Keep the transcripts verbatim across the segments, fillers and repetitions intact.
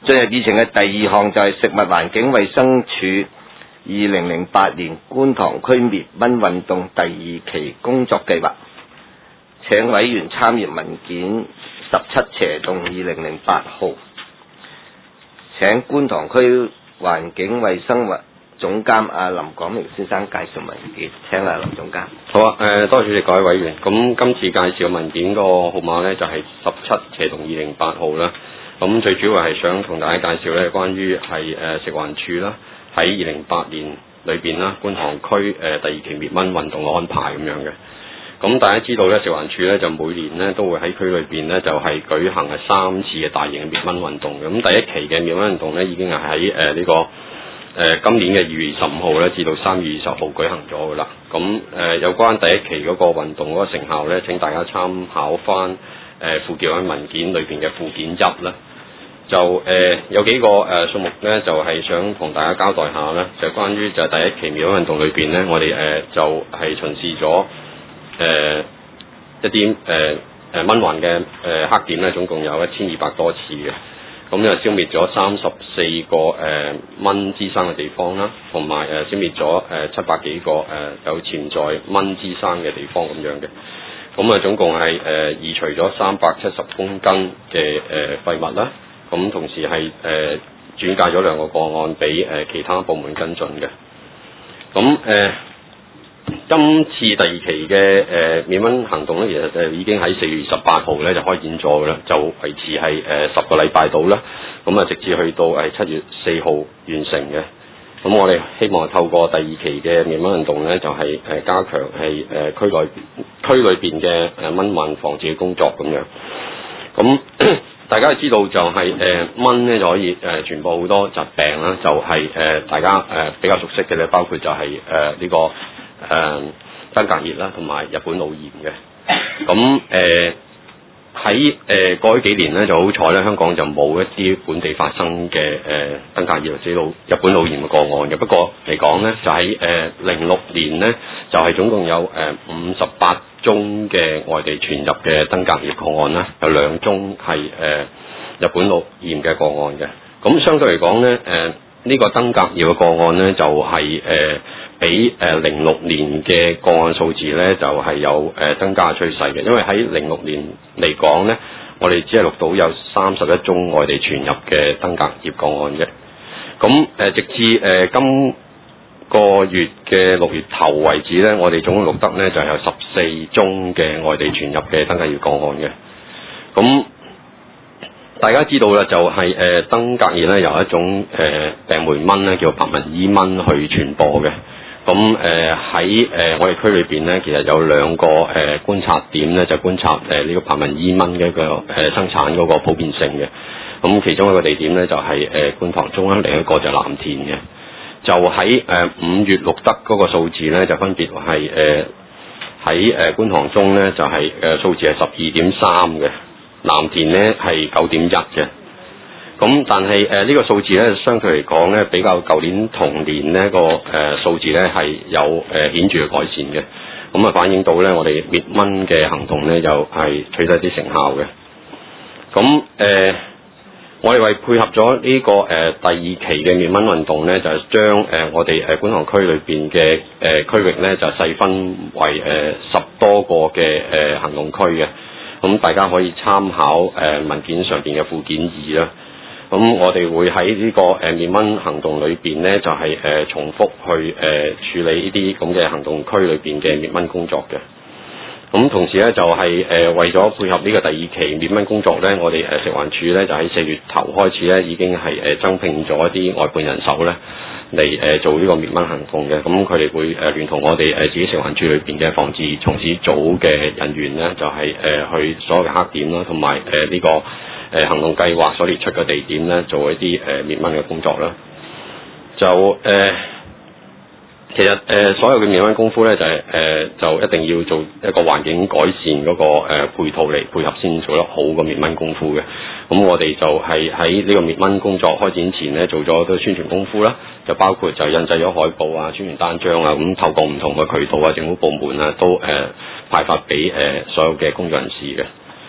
進入議程嘅第二項就係食物環境衛生署二零零八年觀塘區滅蚊運動第二期工作計劃，請委員參閱文件十七斜動二零零八號。請觀塘區環境衛生或總監阿林廣明先生介紹文件，請阿林總監。 好啊，誒、呃，多謝主席各位委員。咁今次介紹嘅文件個號碼咧就係十七斜動二零八號啦。咁最主要係想同大家介紹咧，關於係誒食環署啦，喺二零零八年裏邊啦，觀塘區誒、呃、第二期滅蚊運動嘅安排咁樣嘅。咁大家知道咧，食環署咧就每年咧都會喺區裏邊咧就係、是、舉行係三次嘅大型嘅滅蚊運動嘅。咁第一期嘅滅蚊運動咧已經係喺誒呢個誒、呃、今年嘅二月二十五號咧至到三月二十號舉行咗噶啦。咁誒、呃、有關第一期嗰個運動嗰個成效咧，請大家參考翻誒附件喺文件裏邊嘅附件一啦。就誒、呃、有幾個誒、呃、數目咧，就係、是、想同大家交代下咧，就關於就係第一期滅蚊運動裏邊咧，我哋誒、呃、就係、是、巡視咗。誒、呃、一啲誒誒蚊患嘅誒黑點咧，總共有一千二百多次嘅，咁就消滅咗三十四個誒、呃、蚊滋生嘅地方啦，同埋誒消滅咗誒、呃、七百幾個誒、呃、有潛在蚊滋生嘅地方咁樣嘅，咁啊總共係誒、呃、移除咗三百七十公斤嘅誒、呃、廢物啦，咁同時係誒、呃、轉介咗兩個個案俾誒、呃、其他部門跟進嘅，咁誒。呃今次第二期嘅誒滅蚊行動咧，其實誒已經喺四月十八號咧就開展咗嘅啦，就維持係誒十個禮拜到啦，咁啊直至去到係七月四號完成嘅。咁我哋希望透過第二期嘅滅蚊運動咧，就係、是、誒加強係誒區內區裏邊嘅誒蚊患防治嘅工作咁樣。咁大家知道就係誒蚊咧就可以誒傳播好多疾病啦，就係、是、誒大家誒比較熟悉嘅咧，包括就係誒呢個。誒登革熱啦，同埋日本腦炎嘅。咁誒喺誒過去幾年咧，就好彩咧，香港就冇一啲本地發生嘅誒、呃、登革熱或者腦日本腦炎嘅個案嘅。不過嚟講咧，就喺誒零六年咧，就係、是、總共有誒五十八宗嘅外地傳入嘅登革熱個案啦，有兩宗係誒、呃、日本腦炎嘅個案嘅。咁相對嚟講咧，誒、呃、呢、這個登革熱嘅個案咧，就係、是、誒。呃比誒零六年嘅個案數字咧，就係、是、有誒、呃、增加嘅趨勢嘅，因為喺零六年嚟講咧，我哋只係錄到有三十一宗外地傳入嘅登革熱個案嘅。咁誒、呃、直至誒、呃、今個月嘅六月頭為止咧，我哋總共錄得咧就有十四宗嘅外地傳入嘅登革熱個案嘅。咁大家知道啦，就係、是、誒、呃、登革熱咧由一種誒、呃、病媒蚊咧叫白紋伊蚊去傳播嘅。咁誒喺誒我哋區裏邊咧，其實有兩個誒、呃、觀察點咧，就觀察誒呢、呃這個白紋伊蚊嘅一個誒、呃、生產嗰個普遍性嘅。咁其中一個地點咧就係、是、誒、呃、觀塘中啦，另一個就係藍田嘅。就喺誒五月錄得嗰個數字咧，就分別係誒喺誒觀塘中咧就係、是、誒、呃、數字係十二點三嘅，藍田咧係九點一嘅。咁但係誒呢個數字咧，相對嚟講咧，比較舊年同年呢個誒、呃、數字咧係有誒、呃、顯著嘅改善嘅。咁啊反映到咧，我哋滅蚊嘅行動咧又係取得啲成效嘅。咁誒、呃，我哋為配合咗呢、這個誒、呃、第二期嘅滅蚊運動咧，就係將誒我哋誒觀塘區裏邊嘅誒區域咧，就細分為誒、呃、十多個嘅誒、呃、行動區嘅。咁大家可以參考誒、呃、文件上邊嘅附件二啦。咁我哋會喺呢個誒滅蚊行動裏邊咧，就係、是、誒、呃、重複去誒、呃、處理呢啲咁嘅行動區裏邊嘅滅蚊工作嘅。咁同時咧，就係、是、誒、呃、為咗配合呢個第二期滅蚊工作咧，我哋誒食環署咧就喺四月頭開始咧，已經係誒增聘咗一啲外判人手咧嚟誒做呢個滅蚊行動嘅。咁佢哋會誒聯同我哋誒自己食環署裏邊嘅防治蟲子組嘅人員咧，就係、是、誒、呃、去所有嘅黑點啦，同埋誒呢個。誒行動計劃所列出嘅地點咧，做一啲誒滅蚊嘅工作啦。就誒、呃，其實誒、呃、所有嘅滅蚊功夫咧，就係、是、誒、呃、就一定要做一個環境改善嗰、那個誒、呃、配套嚟配合先做得好個滅蚊功夫嘅。咁我哋就係喺呢個滅蚊工作開展前咧，做咗好多宣傳功夫啦，就包括就印製咗海報啊、宣傳單張啊，咁透過唔同嘅渠道啊、政府部門啊，都誒、呃、派發俾誒、呃、所有嘅工作人士嘅。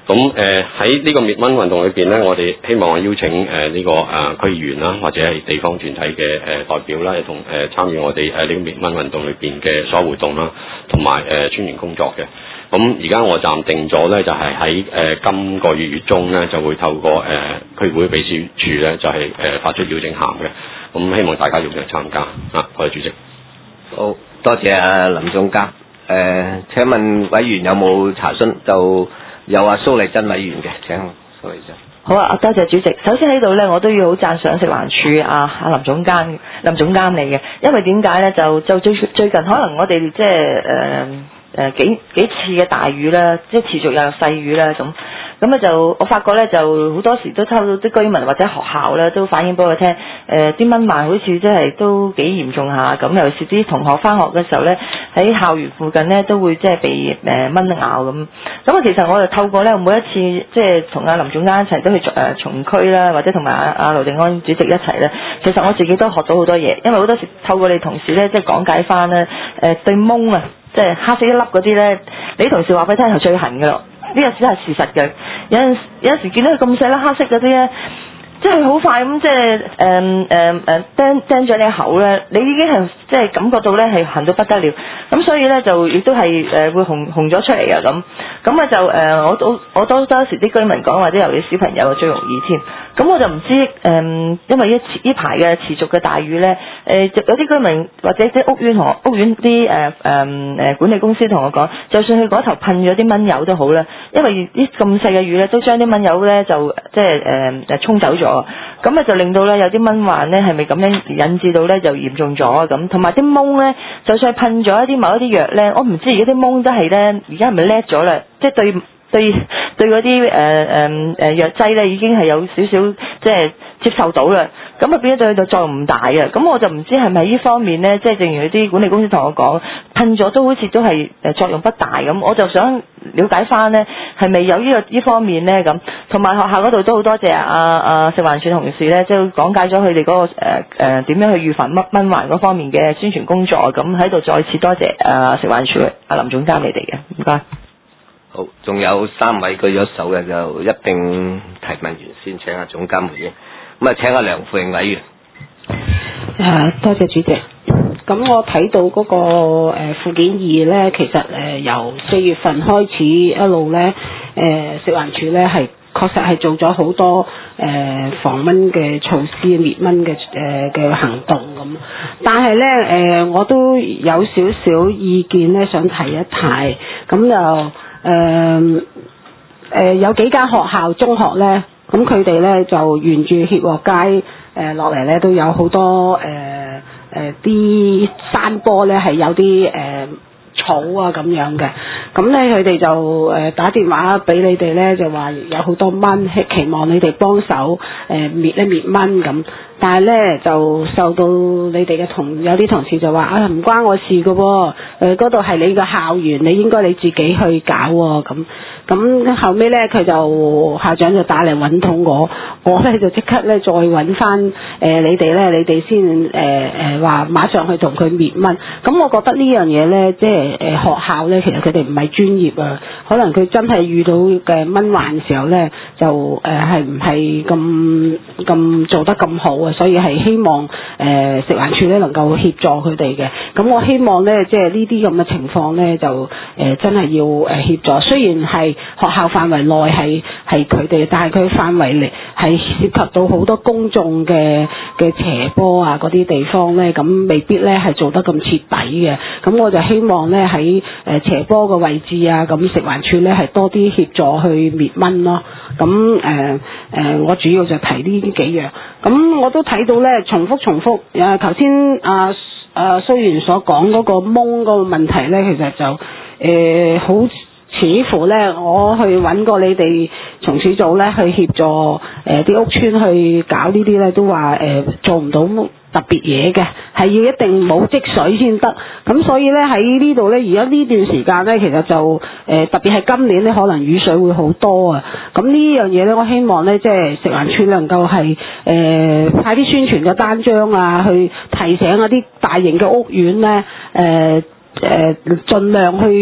咁誒喺呢個滅蚊運動裏邊咧，我哋希望邀請誒呢、呃這個啊區議員啦，或者係地方團體嘅誒、呃、代表啦，同誒參與我哋誒呢個滅蚊運動裏邊嘅所有活動啦，同埋誒宣傳工作嘅。咁而家我暫定咗咧，就係喺誒今個月月中咧，就會透過誒、呃、區議會秘書處咧，就係、是、誒、呃、發出邀請函嘅。咁希望大家踴躍參加啊！多謝主席。 好多謝啊林總監。誒、呃，請問委員有冇查詢？就有啊蘇麗珍委員嘅，請蘇麗珍。 好啊，多謝主席。首先喺度咧，我都要好讚賞食環署啊，阿林總監、林總監嚟嘅。因為點解咧？就就最最近可能我哋即係誒誒幾幾次嘅大雨啦，即係持續又有細雨啦咁。咁咧就我發覺咧，就好多時都抽到啲居民或者學校咧都反映俾我聽，誒啲蚊患好似即係都幾嚴重下咁，尤其是啲同學翻學嘅時候咧，喺校園附近咧都會即係被誒蚊咬咁。咁啊，其實我就透過咧每一次即係同阿林總監一齊都去誒重區啦，或者同埋阿阿盧定安主席一齊咧，其實我自己都學到好多嘢，因為好多時透過你同事咧即係講解翻咧誒對蚊啊，即係黑色一粒嗰啲咧，你同事話俾佢聽係最痕㗎咯。呢個只係事實嘅，有陣有陣時見到佢咁細粒黑色嗰啲咧，即係好快咁即係誒誒誒釘釘咗你口咧，你已經係即係感覺到咧係痕到不得了，咁所以咧就亦都係誒、呃、會紅紅咗出嚟啊咁，咁啊就誒、呃、我都我都當時啲居民講或者尤其小朋友最容易添，咁我就唔知誒、呃，因為一呢排嘅持續嘅大雨咧，誒、呃、有啲居民或者啲屋苑同屋苑啲誒誒誒管理公司同我講，就算佢嗰頭噴咗啲蚊油都好啦，因為啲咁細嘅雨咧都將啲蚊油咧就即係誒誒沖走咗，咁啊就令到咧有啲蚊患咧係咪咁樣引致到咧就嚴重咗咁，同埋啲蚊咧就算噴咗一啲某一啲藥咧，我唔知而家啲蚊都係咧而家係咪叻咗啦，即係對對對嗰啲誒誒誒藥劑咧已經係有少少即係接受到啦，咁啊變咗對佢就作用唔大啊，咁我就唔知係咪呢方面咧，即係正如啲管理公司同我講，噴咗都好似都係誒作用不大咁，我就想了解翻咧係咪有呢個呢方面咧咁，同埋學校嗰度都好多謝阿阿食環署同事咧，即係講解咗佢哋嗰個誒誒點樣去預防蚊蚊患嗰方面嘅宣傳工作，咁喺度再次多謝阿食環署阿林總監你哋嘅，唔該。 好，仲有三位舉咗手嘅就一並提問完先，請阿總監回應。咁啊，請阿梁富盈委員。 誒，多謝主席。咁我睇到嗰、那個誒、呃、附件二咧，其實誒、呃、由四月份開始一路咧，誒、呃、食環署咧係確實係做咗好多誒、呃、防蚊嘅措施、滅蚊嘅誒嘅行動咁。但係咧誒，我都有少少意見咧，想提一提。咁就誒誒、呃呃、有幾間學校中學咧，咁佢哋咧就沿住協和街誒落嚟咧，都有好多誒誒啲山坡咧係有啲誒、呃、草啊咁樣嘅，咁咧佢哋就誒、呃、打電話俾你哋咧，就話有好多蚊，期望你哋幫手誒滅一滅蚊咁。但係咧就受到你哋嘅同有啲同事就話啊唔關我事㗎喎，誒嗰度係你嘅校園，你應該你自己去搞喎咁。咁後尾咧佢就校長就打嚟揾到我，我咧就即刻咧再揾翻誒你哋咧，你哋先誒誒話馬上去同佢滅蚊。咁我覺得呢樣嘢咧，即係誒學校咧，其實佢哋唔係專業啊，可能佢真係遇到嘅蚊患嘅時候咧，就誒係唔係咁咁做得咁好啊？所以係希望誒、呃、食環署咧能夠協助佢哋嘅。咁我希望咧，即係呢啲咁嘅情況咧，就誒、呃、真係要誒協助。雖然係學校範圍內係係佢哋，但係佢範圍嚟係涉及到好多公眾嘅嘅斜坡啊嗰啲地方咧，咁未必咧係做得咁徹底嘅。咁我就希望咧喺誒斜坡嘅位置啊，咁食環署咧係多啲協助去滅蚊咯。咁誒誒，我主要就提呢幾樣。咁我都睇到咧，重複重複誒頭先阿阿蘇員所講嗰個蚊嗰個問題咧，其實就誒、呃、好。似乎咧，我去揾過你哋從署組咧去協助誒啲、呃、屋邨去搞呢啲咧，都話誒、呃、做唔到特別嘢嘅，係要一定冇積水先得。咁所以咧喺呢度咧，而家呢段時間咧，其實就誒、呃、特別係今年咧，可能雨水會好多啊。咁呢樣嘢咧，我希望咧，即係食環署能夠係誒派啲宣傳嘅單張啊，去提醒嗰啲大型嘅屋苑咧誒。呃誒、呃，盡量去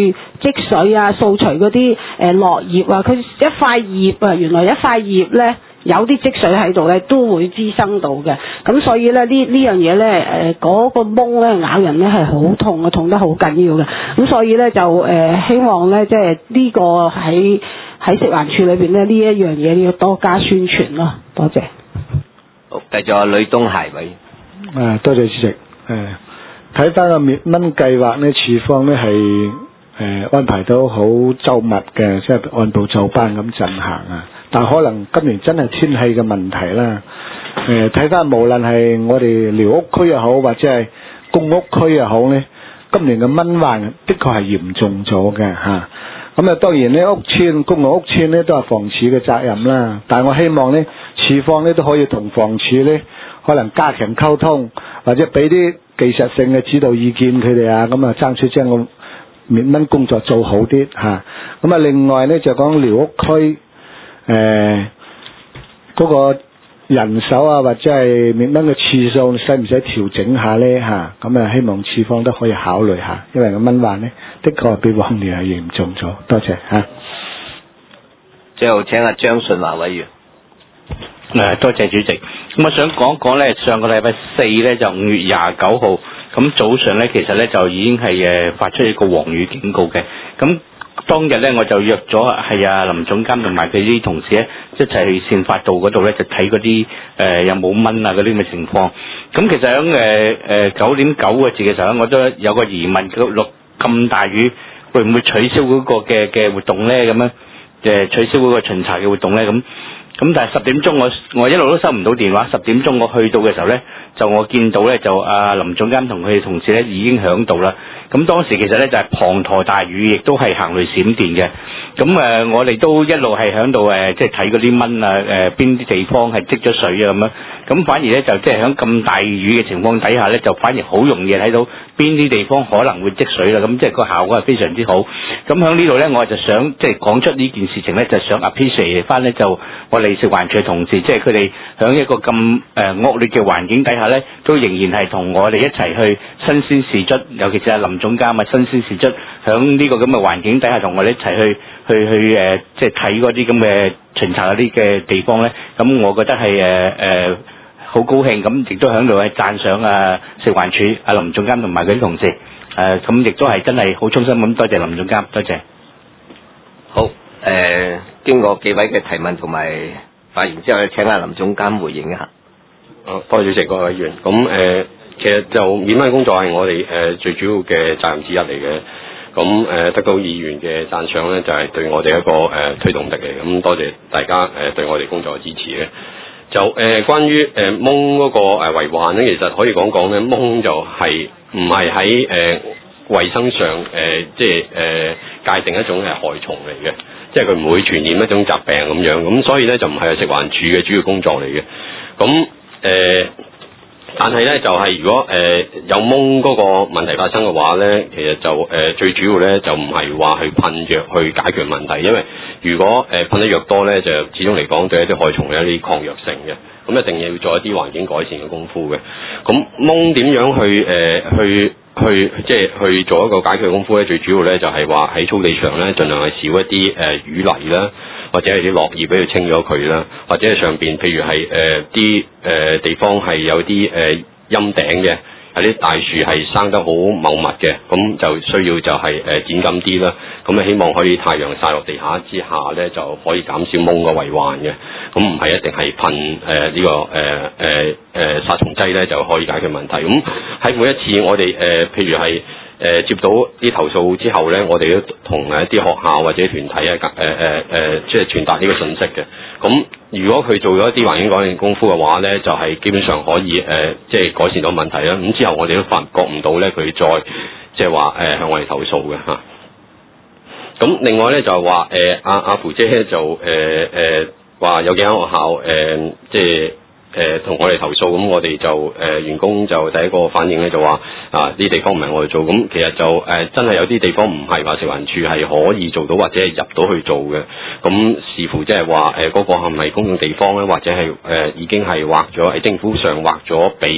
積水啊，掃除嗰啲誒落葉啊，佢一塊葉啊，原來一塊葉咧有啲積水喺度咧，都會滋生到嘅。咁所以咧呢呢樣嘢咧誒嗰個芒咧咬人咧係好痛啊，痛得好緊要嘅。咁所以咧就誒、呃、希望咧即係呢個喺喺食環署裏邊咧呢一樣嘢要多加宣傳咯。多謝。 好，繼續呂東孩委員。 誒，多謝主席。誒，睇翻個滅蚊計劃呢，處方呢係誒安排到好周密嘅，即係按部就班咁進行啊。但可能今年真係天氣嘅問題啦。誒，睇翻無論係我哋寮屋區又好，或者係公屋區又好呢，今年嘅蚊患的確係嚴重咗嘅嚇。咁啊，當然呢屋邨、公共屋邨呢都係房署嘅責任啦。但係我希望呢，處方呢都可以同房署呢可能加強溝通，或者俾啲技術性嘅指導意見佢哋啊，咁啊爭取將個滅蚊工作做好啲嚇。咁啊，另外呢，就講寮屋區誒嗰個人手啊，或者係滅蚊嘅次數，使唔使調整下呢嚇？咁啊，希望處方都可以考慮下，因為個蚊患呢，的確比往年係嚴重咗。多謝嚇。 最後請阿張順華委員。 誒，多謝主席。咁我想講一講咧，上個禮拜四咧就五月廿九號，咁早上咧其實咧就已經係誒發出一個黃雨警告嘅。咁當日咧我就約咗係啊林總監同埋佢啲同事咧一齊去善發道嗰度咧就睇嗰啲誒有冇蚊啊嗰啲咁嘅情況。咁其實喺誒誒九點九個字嘅時候咧，我都有個疑問，落咁大雨會唔會取消嗰個嘅嘅活動咧？咁樣誒取消嗰個巡查嘅活動咧？咁咁但係十點鐘我我一路都收唔到電話，十點鐘我去到嘅時候咧，就我見到咧就阿林總監同佢哋同事咧已經響度啦。咁當時其實咧就係滂沱大雨，亦都係行雷閃電嘅。咁誒我哋都一路係響度誒，即係睇嗰啲蚊啊誒邊啲地方係積咗水啊咁樣。咁反而咧就即係響咁大雨嘅情況底下咧，就反而好容易睇到邊啲地方可能會積水啦。咁即係個效果係非常之好。咁響呢度咧，我就想即係講出呢件事情咧，就想 appreciate 翻咧就我哋食環署嘅同事，即係佢哋響一個咁誒惡劣嘅環境底下咧，都仍然係同我哋一齊去身先士卒，尤其是阿林總監啊，身先士卒響呢個咁嘅環境底下，同我哋一齊去去去誒，即係睇嗰啲咁嘅巡查嗰啲嘅地方咧。咁我覺得係誒誒好高興，咁亦都響度係讚賞啊食環署阿林總監同埋佢啲同事誒，咁亦都係真係好衷心咁多謝林總監，多謝。 好，誒、呃，經過幾位嘅提問同埋發言之後咧，請阿林總監回應一下。 好，多謝主席各位委員。咁誒、呃，其實就滅蚊工作係我哋誒、呃、最主要嘅責任之一嚟嘅。咁誒、呃、得到議員嘅讚賞咧，就係、是、對我哋一個誒、呃、推動力嚟。咁多謝大家誒、呃、對我哋工作嘅支持嘅。就誒、呃、關於誒蚊嗰個誒為患咧，其實可以講講咧，蚊就係唔係喺誒衞生上誒、呃、即係誒、呃、界定一種係害蟲嚟嘅，即係佢唔會傳染一種疾病咁樣。咁所以咧就唔係食環署嘅主要工作嚟嘅。咁誒。呃但係咧，就係、是、如果誒、呃、有蚊嗰個問題發生嘅話咧，其實就誒、呃、最主要咧就唔係話去噴藥去解決問題，因為如果誒、呃、噴得藥多咧，就始終嚟講對一啲害蟲有一啲抗藥性嘅，咁一定要做一啲環境改善嘅功夫嘅。咁蚊點樣去誒、呃、去去即係去做一個解決功夫咧？最主要咧就係話喺草地上咧，盡量係少一啲誒、呃、淤泥啦。或者係啲落葉俾佢清咗佢啦，或者係上邊譬如係誒啲誒地方係有啲誒、呃、陰頂嘅，有啲大樹係生得好茂密嘅，咁就需要就係、是、誒、呃、剪緊啲啦。咁啊希望可以太陽曬落地下之下咧，就可以減少蚊嘅為患嘅。咁唔係一定係噴誒呢個誒誒誒殺蟲劑咧就可以解決問題。咁喺每一次我哋誒、呃、譬如係。誒、呃、接到啲投訴之後咧，我哋都同誒啲學校或者團體啊，誒誒誒，即係傳達呢個信息嘅。咁如果佢做咗一啲環境改善功夫嘅話咧，就係、是、基本上可以誒，即、呃、係、就是、改善到問題啦。咁之後我哋都發覺唔到咧，佢再即係話誒向我哋投訴嘅嚇。咁另外咧就係話誒阿阿芙姐就誒誒話有幾間學校誒即係。誒同、呃、我哋投訴，咁我哋就誒、呃、員工就第一個反應咧就話啊呢地方唔係我哋做，咁其實就誒、呃、真係有啲地方唔係話食環署係可以做到或者係入到去做嘅，咁視乎即係話誒嗰個係咪公共地方咧，或者係誒、呃、已經係劃咗喺政府上劃咗俾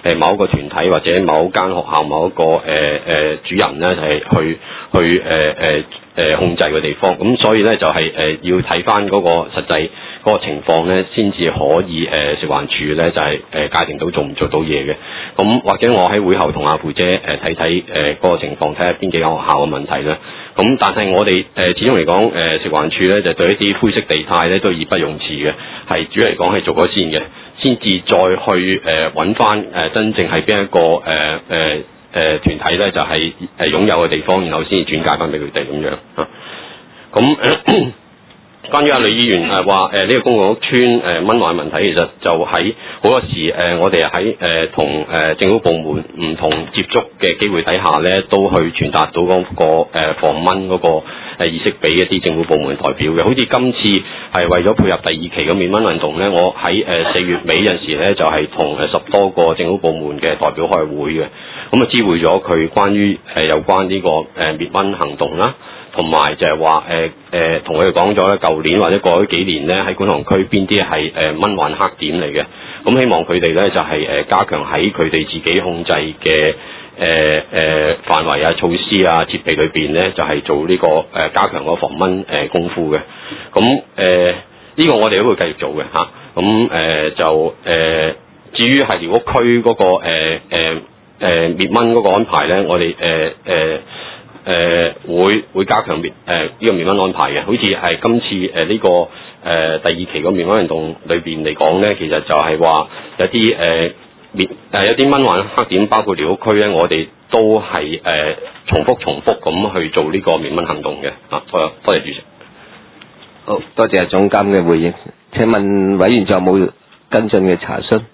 誒某一個團體或者某間學校某一個誒誒、呃、主人咧係去去誒誒誒控制嘅地方。咁所以咧就係、是、誒、呃、要睇翻嗰個實際嗰個情況咧，先至可以誒、呃、食環署咧就係、是、誒、呃、界定到做唔做到嘢嘅。咁或者我喺會後同阿傅姐誒睇睇誒嗰個情況，睇下邊幾間學校嘅問題啦。咁但係我哋誒、呃、始終嚟講誒食環署咧就對一啲灰色地帶咧都義不容辭嘅，係主要嚟講係做咗先嘅，先至再去誒揾翻誒真正係邊一個誒誒誒團體咧就係、是、誒擁有嘅地方，然後先至轉介翻俾佢哋咁樣啊。咁、呃、關於阿呂議員誒話誒呢個公共屋邨誒、呃、蚊患問題，其實就喺好多時誒、呃、我哋喺誒同誒政府部門唔同接觸嘅機會底下咧，都去傳達到嗰、那個誒、呃、防蚊嗰個誒意識俾一啲政府部門代表嘅。好似今次係為咗配合第二期嘅滅蚊運動咧，我喺誒四月尾陣時咧就係同誒十多個政府部門嘅代表開會嘅，咁啊知會咗佢關於誒、呃、有關呢、這個誒、呃、滅蚊行動啦。同埋就係話誒誒，同佢哋講咗咧，舊年或者過咗幾年咧，喺觀塘區邊啲係誒蚊患黑點嚟嘅。咁希望佢哋咧就係、是、誒、呃、加強喺佢哋自己控制嘅誒誒範圍啊、措施啊、設備裏邊咧，就係、是、做呢、這個誒、呃、加強嗰防蚊誒、呃、功夫嘅。咁誒呢個我哋都會繼續做嘅嚇。咁、啊、誒、呃、就誒、呃、至於係寮屋區嗰、那個誒誒誒滅蚊嗰個安排咧，我哋誒誒。呃呃誒、呃、會會加強滅誒呢個滅蚊安排嘅，好似係今次誒呢、呃這個誒、呃、第二期個滅蚊運動裏邊嚟講咧，其實就係話有啲誒滅誒有啲蚊患黑點，包括寮屋區咧，我哋都係誒、呃、重複重複咁去做呢個滅蚊行動嘅。啊，多多謝主席。 好多謝總監嘅回應。請問委員仲有冇跟進嘅查詢？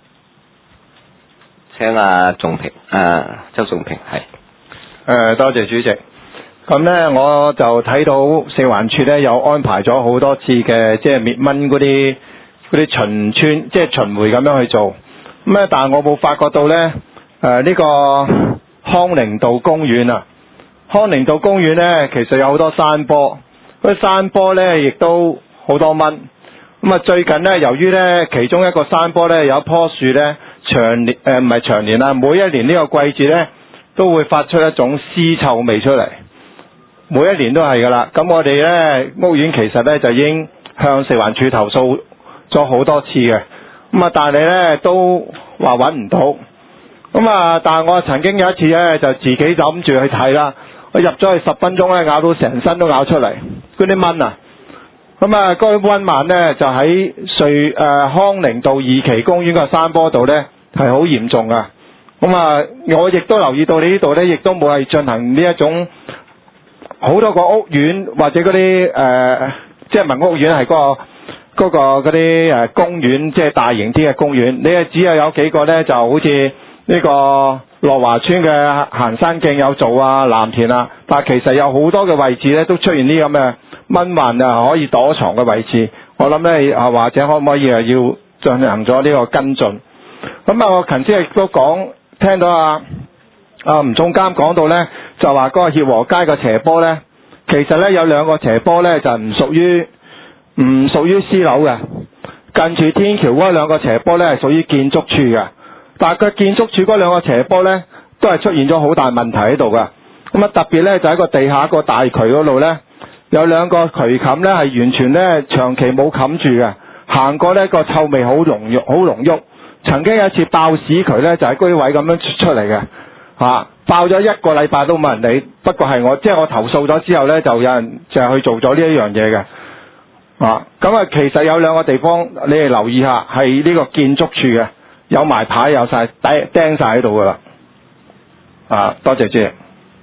請阿仲平啊，周仲平係。 誒、呃，多謝主席。咁呢，我就睇到食環署呢有安排咗好多次嘅，即係滅蚊嗰啲嗰啲巡村，即係巡迴咁樣去做。咁咧，但係我冇發覺到呢，誒、呃、呢、這個康寧道公園啊，康寧道公園呢，其實有好多山坡，嗰啲山坡呢亦都好多蚊。咁啊，最近呢，由於呢其中一個山坡呢有一棵樹呢，長年誒唔係長年啦，每一年呢個季節呢，都會發出一種屍臭味出嚟，每一年都係噶啦。咁我哋呢屋苑其實呢就已經向食環署投訴咗好多次嘅，咁啊但係呢都話揾唔到。咁啊但係我曾經有一次呢就自己諗住去睇啦，我入咗去十分鐘呢，咬到成身都咬出嚟嗰啲蚊啊。咁啊嗰啲蚊患呢就喺瑞誒康寧道二期公園個山坡度呢係好嚴重噶。咁啊，我亦都留意到你呢度呢，亦都冇係進行呢一種好多個屋苑或者嗰啲誒，即係民屋苑係嗰個嗰個嗰啲誒公園，即係大型啲嘅公園。你係只係有幾個呢，就好似呢個樂華村嘅行山徑有做啊、藍田啊，但係其實有好多嘅位置呢，都出現呢咁嘅蚊患啊，可以躲藏嘅位置。我諗呢，啊，或者可唔可以啊，要進行咗呢個跟進。咁啊，我琴日亦都講。聽到啊啊吳總監講到呢，就話嗰個協和街個斜坡呢，其實呢有兩個斜坡呢，就唔屬於唔屬於私樓嘅，近住天橋嗰兩個斜坡呢，係屬於建築處嘅，但係佢建築處嗰兩個斜坡呢，都係出現咗好大問題喺度噶。咁啊特別呢，就喺個地下個大渠嗰度呢，有兩個渠冚呢，係完全呢長期冇冚住嘅，行過呢個臭味好濃郁好濃郁。曾經有一次爆屎渠呢，就喺嗰啲位咁樣出嚟嘅，嚇爆咗一個禮拜都冇人理。不過係我即係、就是、我投訴咗之後呢，就有人就係去做咗呢一樣嘢嘅，啊咁啊其實有兩個地方你哋留意下，係呢個建築處嘅，有埋牌有晒釘釘曬喺度噶啦，啊多謝主席。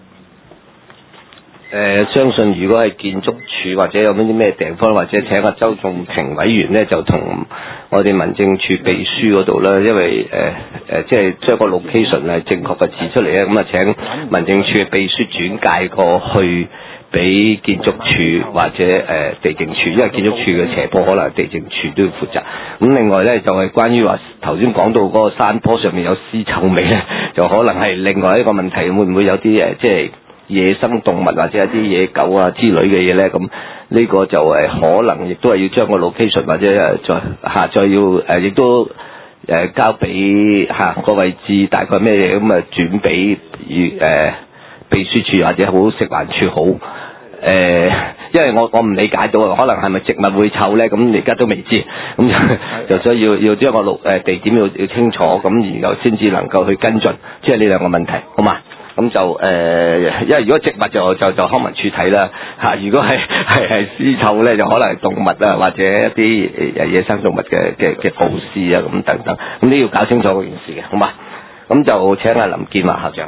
誒、呃，相信如果係建築署或者有啲咩地方，或者請阿周仲平委員呢，就同我哋民政處秘書嗰度啦，因為誒誒、呃，即係將個 location 係正確嘅指出嚟咧，咁啊請民政處嘅秘書轉介過去俾建築署或者誒、呃、地政處，因為建築處嘅斜坡可能地政處都要負責。咁另外呢，就係、是、關於話頭先講到嗰個山坡上面有屍臭味呢，就可能係另外一個問題，會唔會有啲誒即係野生動物或者一啲野狗啊之類嘅嘢呢？咁呢個就誒可能亦都係要將個 location 或者誒再下再要誒亦都誒交俾嚇個位置大概咩嘢咁啊轉俾誒秘書處或者好食環署好誒、呃，因為我我唔理解到啊，可能係咪植物會臭咧？咁而家都未知，咁就所以要要將個路誒地點要要清楚，咁然後先至能夠去跟進，即係呢兩個問題，好嘛？咁就誒、呃，因為如果植物就就就康文署睇啦嚇，如果係係係屍臭咧，就可能係動物啊或者一啲誒野生動物嘅嘅嘅暴屍啊咁等等，咁都要搞清楚嗰件事嘅，好嘛？咁就請阿林健華校長。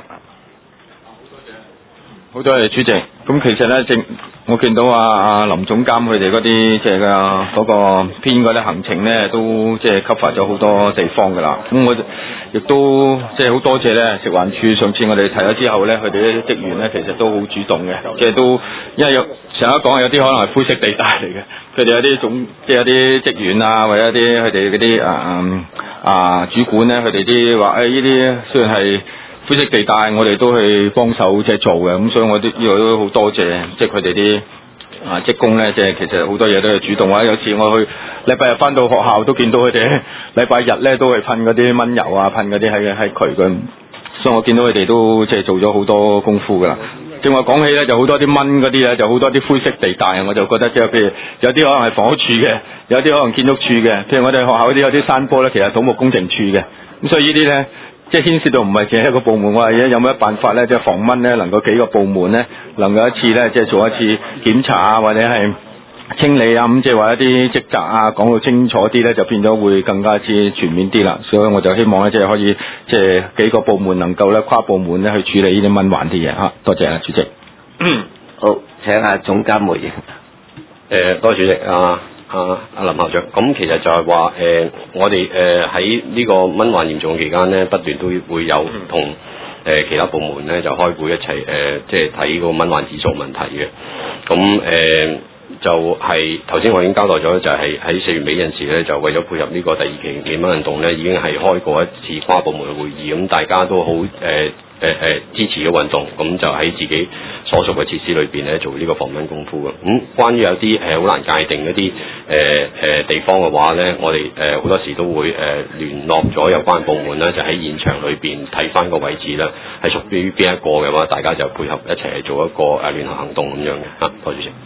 好多謝主席。咁其實咧，正我見到啊啊林總監佢哋嗰啲即係嘅嗰個編嗰啲行程咧，都即係 cover 咗好多地方㗎啦。咁我亦都即係好多謝咧食環署，上次我哋提咗之後咧，佢哋啲職員咧其實都好主動嘅，即係都因為有成日講有啲可能係灰色地帶嚟嘅，佢哋有啲總即係有啲職員啊，或者一啲佢哋嗰啲啊啊主管咧，佢哋啲話誒呢啲雖然係灰色地帶，我哋都去幫手即係做嘅，咁所以我都呢個都好多謝，即係佢哋啲啊職工咧，即係其實好多嘢都係主動。或者有次我去禮拜日翻到學校都見到佢哋禮拜日咧都係噴嗰啲蚊油啊，噴嗰啲喺喺渠嘅，所以我見到佢哋都即係做咗好多功夫噶啦。正話講起咧，就好多啲蚊嗰啲咧，就好多啲灰色地帶啊，我就覺得即係譬如有啲可能係房屋處嘅，有啲可能建築處嘅，譬如我哋學校嗰啲有啲山坡咧，其實土木工程處嘅，咁所以呢啲咧。即係牽涉到唔係淨係一個部門，我係有冇乜辦法咧？即係防蚊咧，能夠幾個部門咧，能夠一次咧，即係做一次檢查啊，或者係清理啊，咁即係話一啲職責啊，講到清楚啲咧，就變咗會更加之全面啲啦。所以我就希望咧，即係可以即係幾個部門能夠咧跨部門咧去處理呢啲蚊患啲嘢嚇。多謝啊，主席。 好，請阿總監回應。 誒，多謝主席啊。啊，阿林校長，咁其實就係話誒，我哋誒喺呢個蚊患嚴重期間咧，不斷都會有同誒、呃、其他部門咧就開會一齊誒，即係睇個蚊患指數問題嘅。咁誒、呃、就係頭先我已經交代咗，就係喺四月尾嗰陣時咧，就為咗配合呢個第二期滅蚊運動咧，已經係開過一次跨部門嘅會議，咁大家都好誒。呃誒誒、呃、支持嘅運動，咁就喺自己所屬嘅設施裏邊咧做呢個防蚊功夫嘅。咁、嗯、關於有啲誒好難界定嗰啲誒誒地方嘅話咧，我哋誒好多時都會誒、呃、聯絡咗有關部門咧，就喺現場裏邊睇翻個位置啦，係屬於邊一個嘅話，大家就配合一齊做一個誒聯合行動咁樣嘅嚇。多謝主席。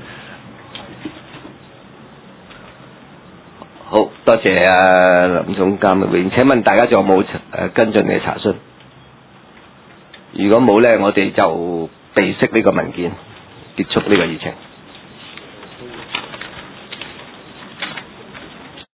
好多謝啊林總監嘅回應。請問大家仲有冇誒跟進嘅查詢？如果冇咧，我哋就備悉呢個文件，結束呢個議程。